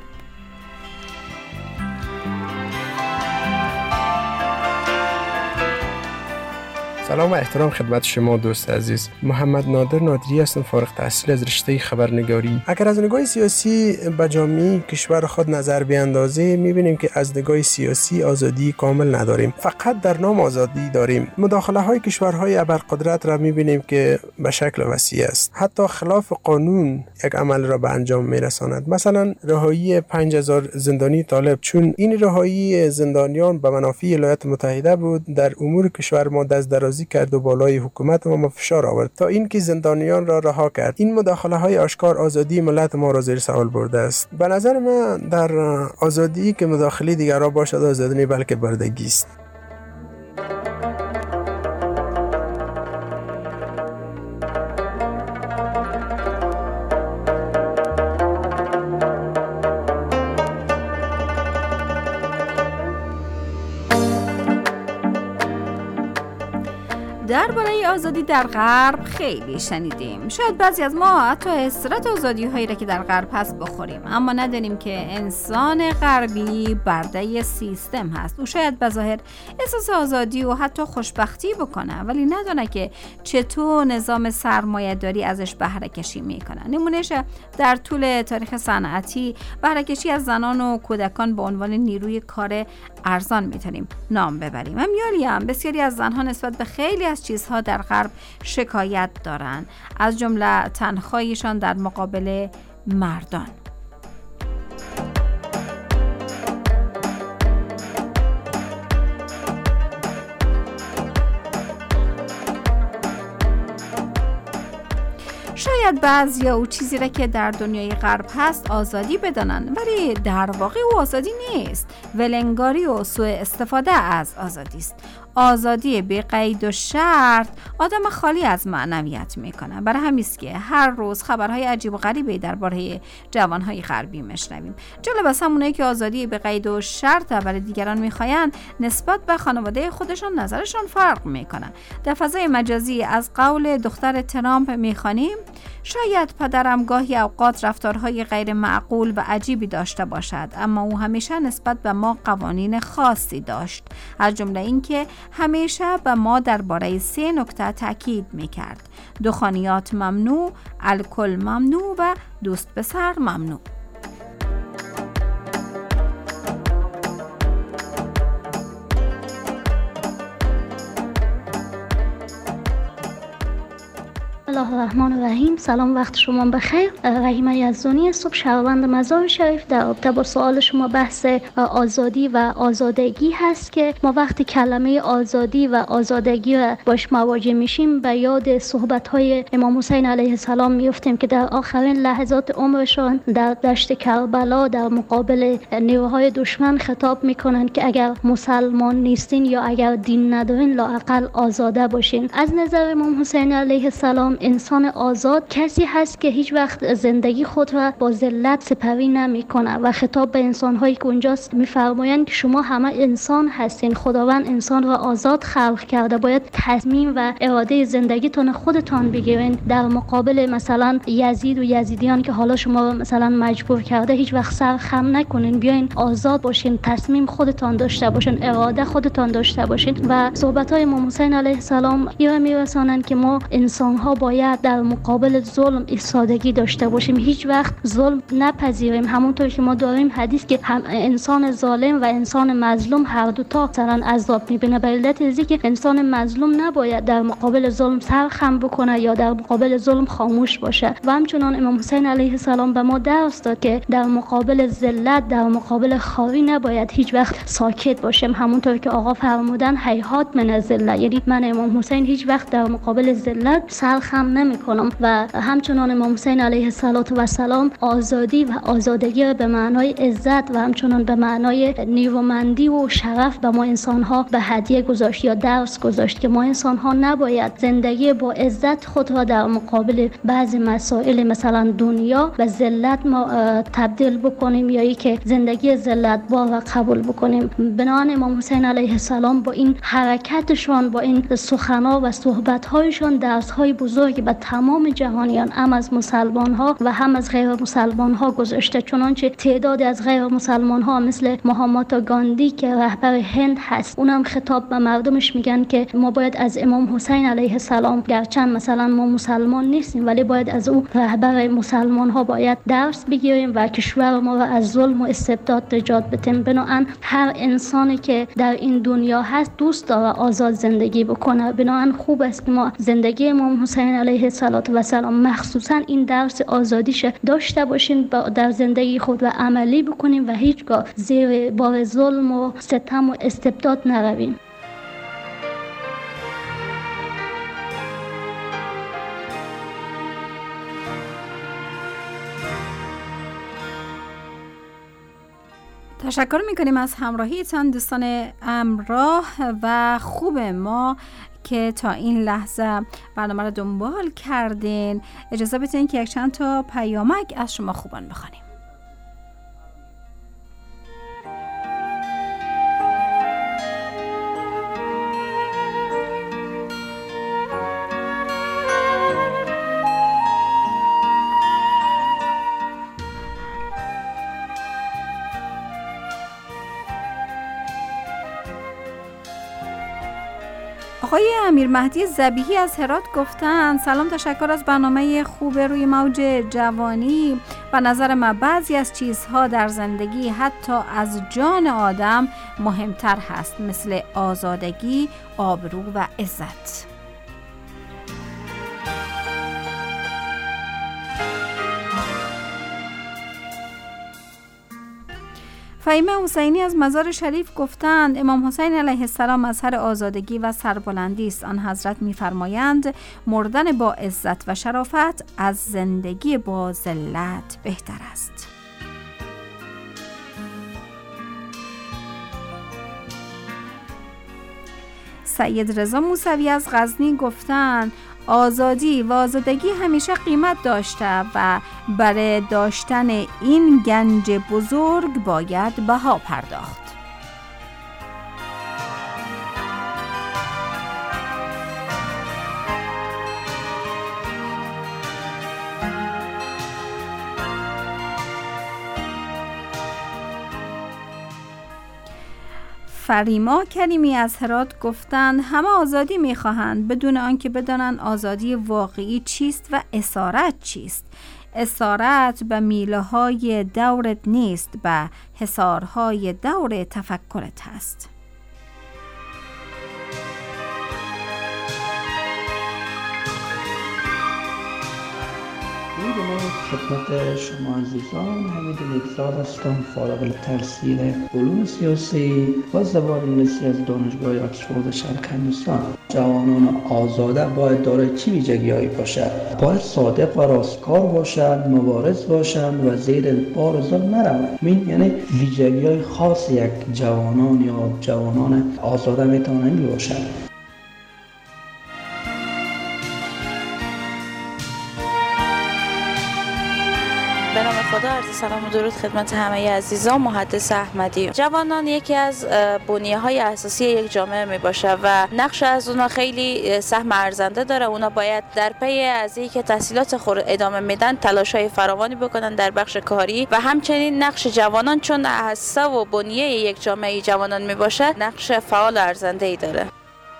سلام و احترام خدمت شما دوست عزیز. محمد نادر نادری هستم، فارغ التحصیل از رشته خبرنگاری. اگر از نگاه سیاسی به جامعه کشور خود نظر بیاندازیم، می‌بینیم که از نگاه سیاسی آزادی کامل نداریم، فقط در نام آزادی داریم. مداخله های کشورهای ابرقدرت را می‌بینیم که به شکل وسیع است، حتی خلاف قانون یک عمل را به انجام می‌رساند. مثلا رهایی 5000 زندانی طالب، چون این رهایی زندانیان به منافع ایالات متحده بود، در امور کشور ما دست دراز کرد و بالای حکومت ما فشار آورد تا اینکه زندانیان را رها کرد. این مداخله های آشکار آزادی ملت ما را زیر سوال برده است. به نظر من در آزادی که مداخله دیگران باشد آزادی نه، بلکه بردگی است. درباره آزادی در غرب خیلی شنیدیم. شاید بعضی از ما حتی حسرت آزادی هایی را که در غرب هست بخوریم، اما ندانیم که انسان غربی برده سیستم هست. او شاید بظاهر احساس آزادی و حتی خوشبختی بکنه، ولی ندونه که چطور نظام سرمایه‌داری ازش بهره کشی میکنه. نمونهش در طول تاریخ صنعتی بهره کشی از زنان و کودکان به عنوان نیروی کار ارزان میتونیم نام ببریم. هم بسیاری از زنها نسبت به خیلی از چیزها در غرب شکایت دارند، از جمله تنخواهیشان در مقابل مردان. شاید بعضیا او چیزی را که در دنیای غرب هست آزادی بدانند، ولی در واقع او آزادی نیست. ولنگاری و سوء استفاده از آزادی است. آزادی بی قید و شرط آدم خالی از معنویت میکنه. برای همین است که هر روز خبرهای عجیب و غریبی درباره جوانهای غربی میشنویم. جالب است همونایی که آزادی بی قید و شرط برای دیگران میخواین نسبت به خانواده خودشان نظرشان فرق میکنه. در فضای مجازی از قول دختر ترامپ میخوانیم: شاید پدرم گاهی اوقات رفتارهای غیر معقول و عجیبی داشته باشد، اما او همیشه نسبت به ما قوانین خاصی داشت، از جمله اینکه همیشه به ما درباره 3 نکته تاکید میکرد: دخانیات ممنوع، الکل ممنوع و دوست پسر ممنوع. الله الرحمن الرحیم. سلام، وقت شما بخیر. رحیمه یزدانی، صبح شهروند مزار شریف. در رابطه با سوال شما بحث آزادی و آزادگی هست که ما وقتی کلمه آزادی و آزادگی را باش مواجه میشیم به یاد صحبت‌های امام حسین علیه السلام میفتیم که در آخرین لحظات عمرشان در دشت کربلا در مقابل نیروهای دشمن خطاب میکنند که اگر مسلمان نیستین یا اگر دین ندارین لااقل آزاده باشین. از نظر امام حسین علیه السلام انسان آزاد کسی هست که هیچ وقت زندگی خود را با ذلت سپری نمیکنه و خطاب به انسان‌هایی که اونجاست میفرمایند که شما همه انسان هستین، خداوند انسان را آزاد خلق کرده، باید تصمیم و اراده زندگیتون خودتان بگیرین. در مقابل مثلا یزید و یزیدیان که حالا شما را مثلا مجبور کرده، هیچ وقت سر خم نکنین، بیاین آزاد باشین، تصمیم خودتان داشته باشین، اراده خودتان داشته باشین. و صحبت‌های امام حسین علیه السلام اینا میرسانند که ما انسان‌ها باید در مقابل ظلم ایستادگی داشته باشیم، هیچ وقت ظلم نپذیریم. همونطور که ما داریم حدیث که هم انسان ظالم و انسان مظلوم هر دو تا مثلا عذاب میبینه، به علت اینکه انسان مظلوم نباید در مقابل ظلم سر خم بکنه یا در مقابل ظلم خاموش باشه. و همچنان امام حسین علیه السلام به ما درس داد که در مقابل ذلت، در مقابل خواری نباید هیچ وقت ساکت باشیم. همونطور که آقا فرمودن هیهات من الذلت، یعنی من امام حسین هیچ وقت در مقابل ذلت سر خم هم نمیکنم. و همچنان امام حسین علیه السلام آزادی و آزادگی به معنای عزت و همچنان به معنای نیرومندی و شرف به ما انسان ها به هدیه گذاشت یا درس گذاشت که ما انسان ها نباید زندگی با عزت خود را در مقابل بعضی مسائل مثلا دنیا و ذلت ما تبدیل بکنیم یا که زندگی ذلت بار را قبول بکنیم. بنابراین امام حسین علیه السلام با این حرکتشان، با این سخن‌ها و صحبت‌هایشان درس‌های بزرگی به تمام جهانیان، هم از مسلمان‌ها و هم از غیر مسلمان‌ها گذاشته. چنانچه تعدادی از غیر مسلمان‌ها مثل مهاتما گاندی که رهبر هند هست، اونم خطاب به مردمش میگن که ما باید از امام حسین علیه السلام، گرچند مثلا ما مسلمان نیستیم ولی باید از او رهبر مسلمان‌ها باید درس بگیریم و کشور ما را از ظلم و استبداد نجات بدیم. بنابراین هر انسانی که در این دنیا هست دوست داره آزاد زندگی بکنه. بنابراین خوب است که ما زندگی امام حسین علیه السلام مخصوصا این درس آزادیش داشته باشیم، در زندگی خود و عملی بکنیم و هیچگاه زیر بار ظلم و ستم و استبداد نرویم. تشکر میکنیم از همراهیتان دوستان همراه و خوب ما که تا این لحظه برنامه رو دنبال کردین. اجازه بدین که یک چند تا پیامک از شما خوبان بخوانیم. آقای امیر مهدی ذبیحی از هرات گفتن سلام، تشکر از برنامه خوب روی موج جوانی. و نظر من بعضی از چیزها در زندگی حتی از جان آدم مهمتر هست، مثل آزادگی، آبرو و عزت. فهیمه حسینی از مزار شریف گفتند امام حسین علیه السلام مظهر آزادگی و سربلندی است. آن حضرت می‌فرمایند مردن با عزت و شرافت از زندگی با ذلت بهتر است. سید رضا موسوی از غزنی گفتند آزادی و آزادگی همیشه قیمت داشته و برای داشتن این گنج بزرگ باید بها پرداخت. فریما کریمی از هرات گفتند همه آزادی می‌خواهند بدون آنکه بدانند آزادی واقعی چیست و اسارت چیست. اسارت به میله‌های دورت نیست، به حصارهای دور تفکرت است. خدمت شما عزیزان، حمید نیکزاد هستم، فارغ التحصیل علوم سیاسی و زبان انگلیسی از دانشگاه آکسفورد شرق هندوستان. جوانان آزاده باید دارای چه ویژگی‌هایی باشد؟ باید صادق و راستکار باشند، مبارز باشند و زیر بار ظلم نروند. این یعنی ویژگی‌های خاص یک جوانان یا جوانان آزاده میتوانند باشند. به نام خدا، عرض سلام و درود خدمت همه عزیزان. محدث احمدی. جوانان یکی از بنیه‌های اساسی یک جامعه می باشه و نقش از اونا خیلی سهم ارزنده داره. اونا باید در پی از اینکه تحصیلات خود ادامه میدن تلاش‌های فراوانی بکنن در بخش کاری و همچنین نقش جوانان چون اساس و بنیه یک جامعه جوانان می باشه نقش فعال ارزنده‌ای داره.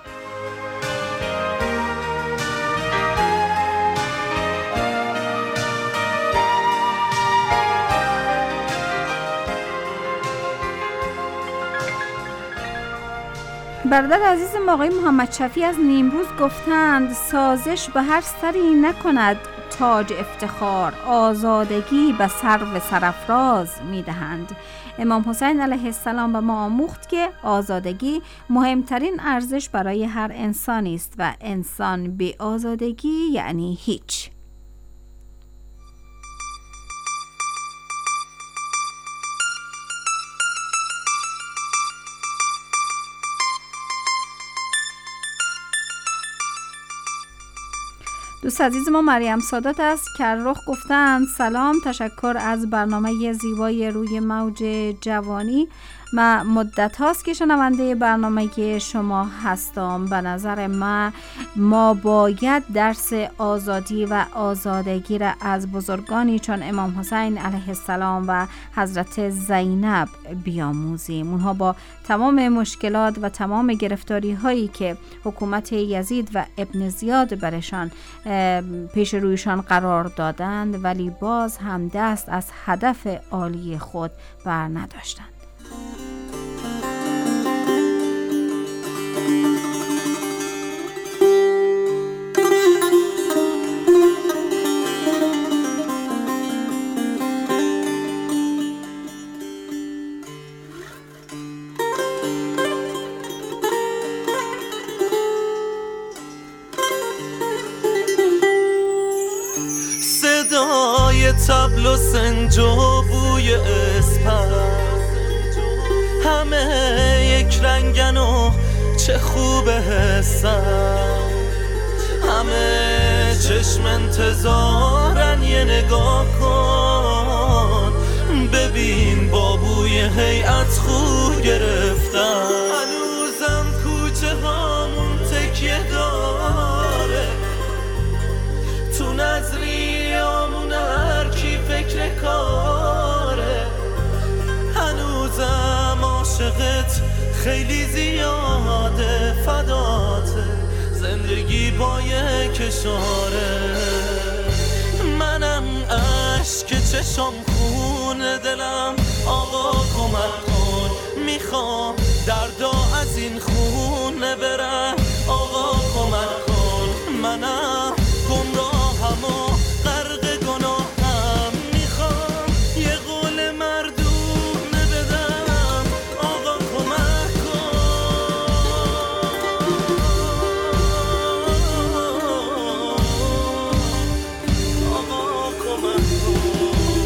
برادر عزیزم آقای محمد شفیع از نیمروز گفتند سازش به هر سری نکند تاج افتخار، آزادگی به سرو سرافراز می‌دهند. امام حسین علیه السلام به ما آموخت که آزادگی مهمترین ارزش برای هر انسانی است و انسان بی آزادگی یعنی هیچ. دوست عزیز ما مریم سادات از کرخ گفتند سلام، تشکر از برنامه زیبای روی موج جوانی. من مدت هاست که شنونده برنامه شما هستم. به نظر ما باید درس آزادی و آزادگی را از بزرگانی چون امام حسین علیه السلام و حضرت زینب بیاموزیم. اونها با تمام مشکلات و تمام گرفتاری هایی که حکومت یزید و ابن زیاد برشان پیش رویشان قرار دادند ولی باز هم دست از هدف عالی خود بر نداشتند. طبل و سنج و بوی اسپر همه یک رنگن و چه خوبه حسن، همه چشم انتظارن یه نگاه کن ببین با بوی هیئت خو گرفتن. هنوزم کوچه هامون تکیه داره تو نظریامون هر کی فکر کاره، هنوزم عاشقت خیلی زیاده فداته زندگی با یک اشاره. منم عشق چشم خون دلم آقا کمک کن، میخوام دردا از این خونه برم آقا کمک کن. منم گمراهم و غرق گناهم میخوام یه قول مردونه بدم آقا کمک کن. آقا کمک کن.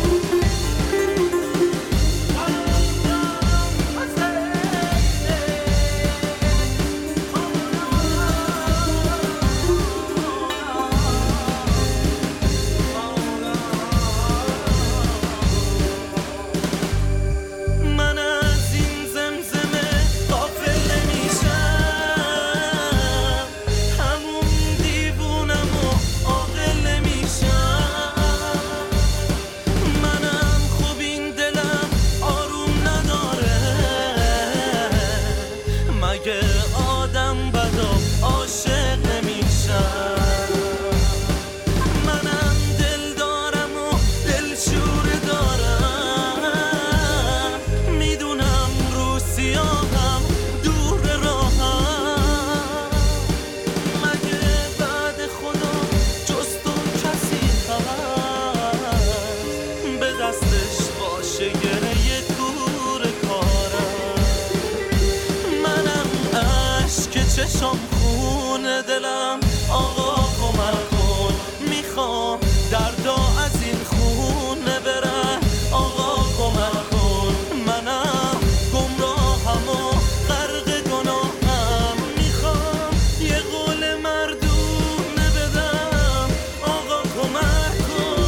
چشم خون دلم آقا کمک کن، میخوام دردا از این خونه برم آقا کمک کن. منم گمراهم و غرق گناهم میخوام یه قول مردونه بدم آقا کمک کن.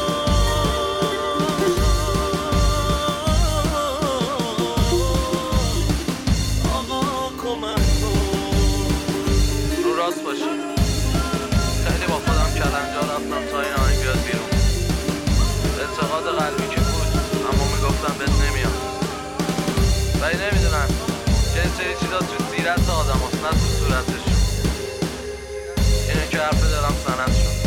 آقا کمک راست باشی. خیلی با خودم کلنجا رفتم تا این آهنگ بیاد بیرون. اعتقاد قلبی که بود اما میگفتم بهت نمیاد ولی نمیدونم یه سری چیزا تو سیرت آدم هست نه تو صورتش. اینه که حرف دارم سند شد.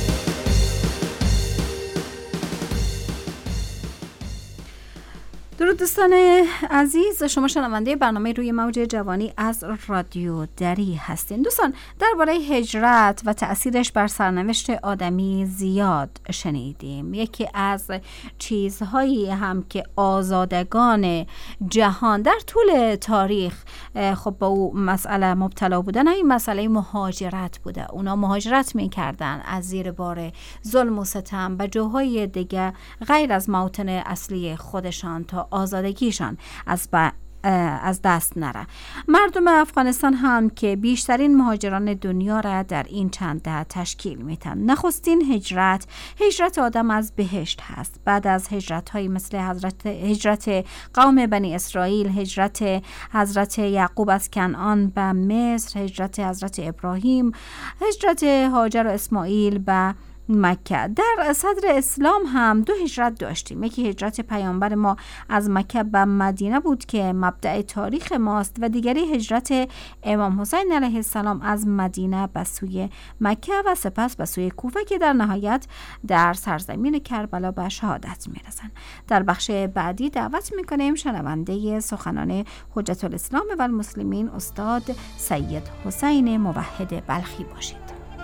درود دوستان عزیز، شما شنونده برنامه روی موج جوانی از رادیو دری هستین. دوستان، درباره هجرت و تأثیرش بر سرنوشت آدمی زیاد شنیدیم. یکی از چیزهایی هم که آزادگان جهان در طول تاریخ خب با او مسئله مبتلا بودن، این مسئله مهاجرت بوده. اونا مهاجرت میکردن از زیر بار ظلم و ستم و جاهای دیگه غیر از موطن اصلی خودشان تا آزادگیشان از دست نره. مردم افغانستان هم که بیشترین مهاجران دنیا را در این چند دهه تشکیل میدن. نخستین هجرت آدم از بهشت هست. بعد از هجرت‌هایی مثل هجرت قوم بنی اسرائیل، هجرت حضرت یعقوب از کنعان به مصر، هجرت حضرت ابراهیم، هجرت هاجر و اسماعیل به مکه. در صدر اسلام هم 2 هجرت داشتیم. یکی هجرت پیامبر ما از مکه به مدینه بود که مبدأ تاریخ ماست و دیگری هجرت امام حسین علیه السلام از مدینه به سوی مکه و سپس به سوی کوفه که در نهایت در سرزمین کربلا به شهادت میرسن. در بخش بعدی دعوت میکنیم شنونده سخنان حجت الاسلام و المسلمین استاد سید حسین موحد بلخی باشید.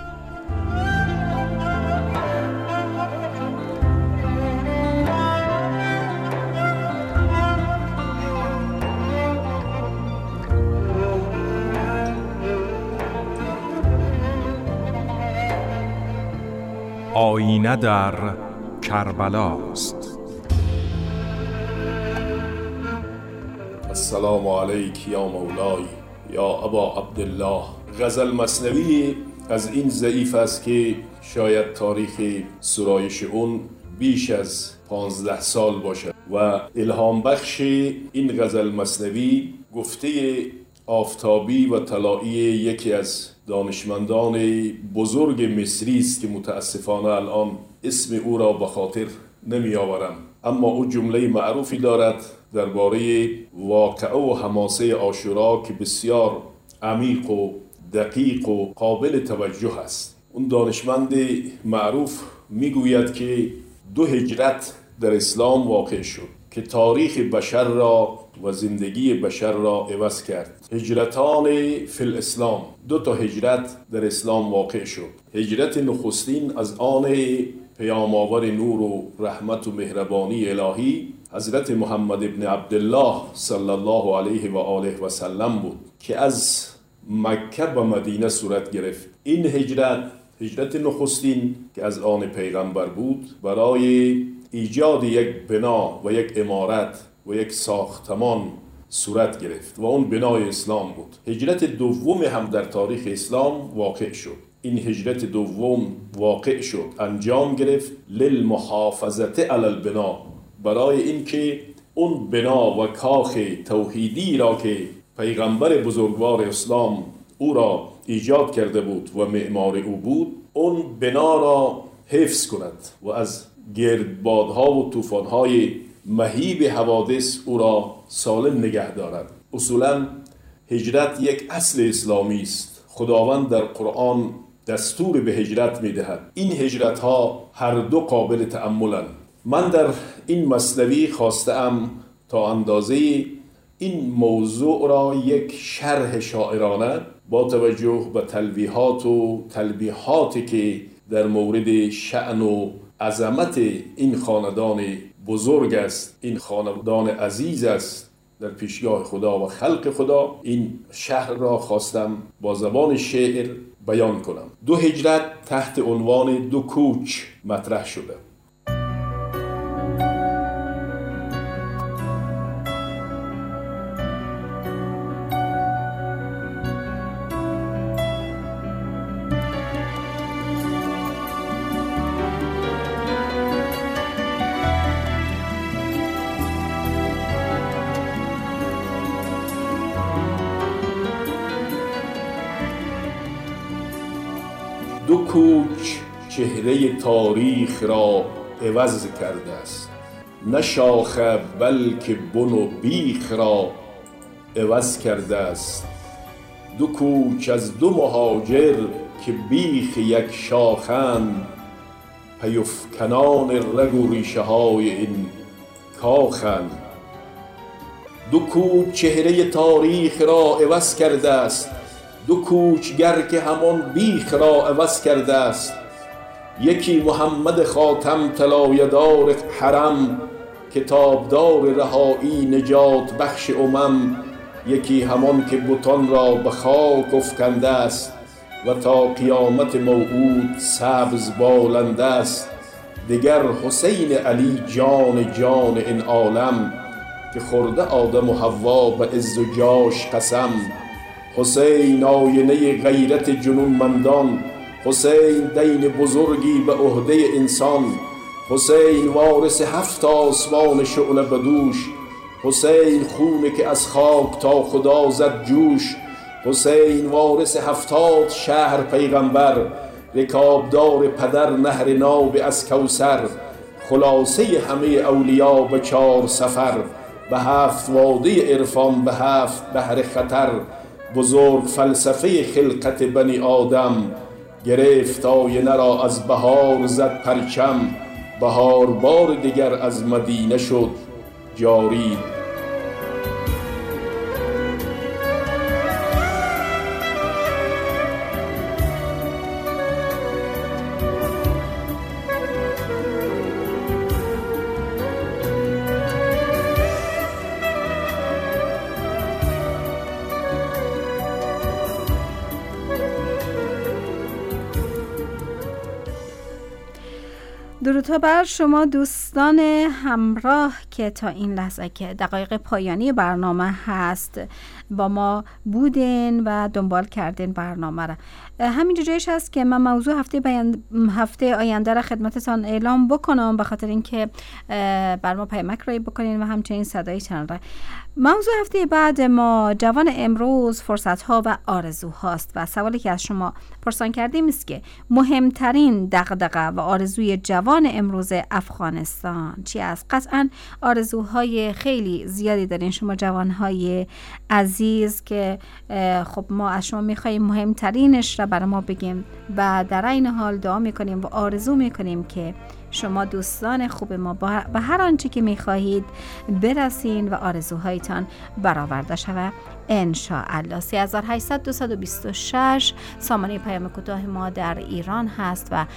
آینه در کربلاست. السلام علیک یا مولای یا ابا عبدالله. غزل مثنوی از این ضعیف است که شاید تاریخ سرایش اون بیش از 15 سال باشد و الهام بخش این غزل مثنوی گفته آفتابی و طلایی یکی از دانشمندان بزرگ مصری است که متاسفانه الان اسم او را به خاطر نمی آورم، اما او جمله معروفی دارد درباره واقعه و حماسه عاشورا که بسیار عمیق و دقیق و قابل توجه است. اون دانشمند معروف میگوید که 2 هجرت در اسلام واقع شد که تاریخ بشر را و زندگی بشر را عوض کرد. هجرتان فی الاسلام، 2 تا هجرت در اسلام واقع شد. هجرت نخستین از آن پیام آور نور و رحمت و مهربانی الهی حضرت محمد ابن عبدالله صلی الله علیه و آله و سلم بود که از مکه به مدینه صورت گرفت. این هجرت نخستین که از آن پیغمبر بود برای ایجاد یک بنا و یک عمارت و یک ساختمان صورت گرفت و اون بنای اسلام بود. هجرت دوم هم در تاریخ اسلام واقع شد. این هجرت دوم واقع شد، انجام گرفت للمحافظت علی البنا، برای اینکه اون بنا و کاخ توحیدی را که پیغمبر بزرگوار اسلام او را ایجاد کرده بود و معمار او بود، اون بنا را حفظ کند و از گردبادها و طوفان‌های مهیب حوادث او را سالم نگه دارد. اصولاً هجرت یک اصل اسلامی است. خداوند در قرآن دستور به هجرت می‌دهد. این هجرت‌ها هر 2 قابل تأملند. من در این مثنوی خواستم تا اندازه این موضوع را یک شرح شاعرانه با توجه به تلویحات و تلبیحاتی که در مورد شأن و عظمت این خاندان بزرگ است، این خاندان عزیز است در پیشگاه خدا و خلق خدا، این شهر را خواستم با زبان شعر بیان کنم. 2 هجرت تحت عنوان 2 کوچ مطرح شده. دو کوچ چهره تاریخ را عوض کرده است، نه شاخه بلکه بن و بیخ را عوض کرده است. دو کوچ از دو مهاجر که بیخ یک شاخند، پیفکنان رگ و ریشه های این کاخند. دو کوچ چهره تاریخ را عوض کرده است، دو کوچگر که همان بیخ را عوض کرده است. یکی محمد خاتم طلایه‌دار حرم، کتابدار رهایی نجات بخش امم. یکی همان که بتان را به خاک افکنده است و تا قیامت موعود سبز بالنده است. دگر حسین علی جان این عالم، که خورده آدم و حوا به عز و جاش قسم. حسین آینه غیرت جنونمندان، حسین دین بزرگی به عهده انسان. حسین وارث 7 آسمان شعله به دوش، حسین خونه که از خاک تا خدا زد جوش. حسین وارث 70 شهر پیغمبر، رکابدار پدر نهر ناب از کوثر. خلاصه همه اولیا به 4 سفر، به 7 وادی عرفان به 7 بحر خطر. بزرگ فلسفه خلقت بنی آدم، گرفت آینه را از بهار زد پرچم. بهار بار دیگر از مدینه شد جاری. درودها بر شما دوستان همراه که تا این لحظه که دقایق پایانی برنامه هست با ما بودین و دنبال کردین برنامه را. همین جایش هست که من موضوع هفته آینده را خدمتتان اعلام بکنم، به خاطر اینکه بر ما پیامک رای بکنین و همچنین صدایتان را. موضوع هفته بعد ما جوان امروز، فرصت‌ها و آرزوهاست و سوالی که از شما پرسان کردیم است که مهمترین دغدغه و آرزوی جوان امروز افغانستان چی است؟ قطعاً آرزوهای خیلی زیادی دارین شما جوانهای عزیز که خب ما از شما می‌خوایم مهمترینش را برای ما بگیم و در این حال دعا می‌کنیم و آرزو می‌کنیم که شما دوستان خوب ما به هر آنچه که می‌خواهید برسین و آرزوهایتان برآورده شود ان شاء الله. 3800 226 سامانه پیام کوتاه ما در ایران هست و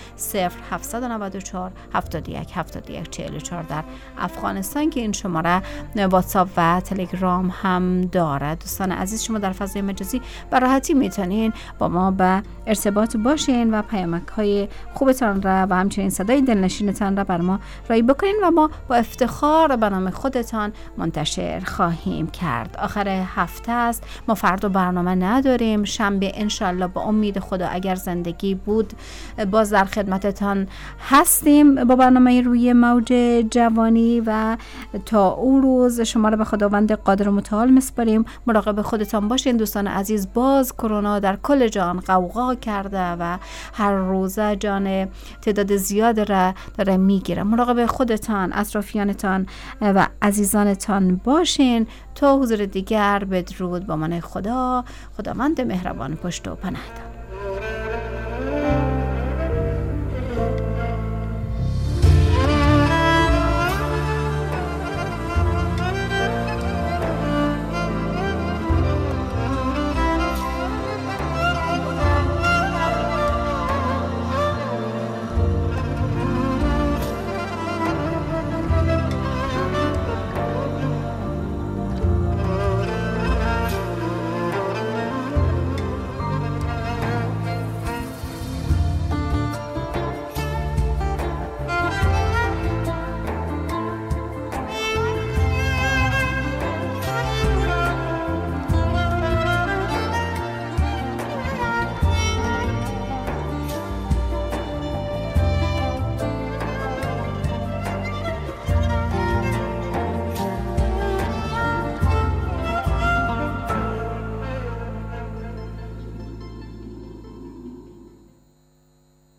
0794 71 71 44 در افغانستان که این شماره واتساپ و تلگرام هم داره. دوستان عزیز شما در فضای مجازی به راحتی میتونین با ما به ارتباط باشین و پیامک های خوبتان را و همچنین صدای دلنشینتان را بر ما رای بکنین و ما با افتخار به نام خودتان منتشر خواهیم کرد. آخر هفته است، ما فردا برنامه نداریم. شنبه انشالله با امید خدا اگر زندگی بود باز در خدمتتان هستیم با برنامه روی موج جوانی و تا اون روز شما را به خداوند قادر و متعال میسپاریم. مراقب خودتان باشین دوستان عزیز. باز کرونا در کل جهان غوغا کرده و هر روزه جان تعداد زیاد را داره میگیره. مراقب خودتان، اطرافیانتان و عزیزانتان باشین. تا حضور دیگر بدرود با من خداوند مهربان پشت و پناه.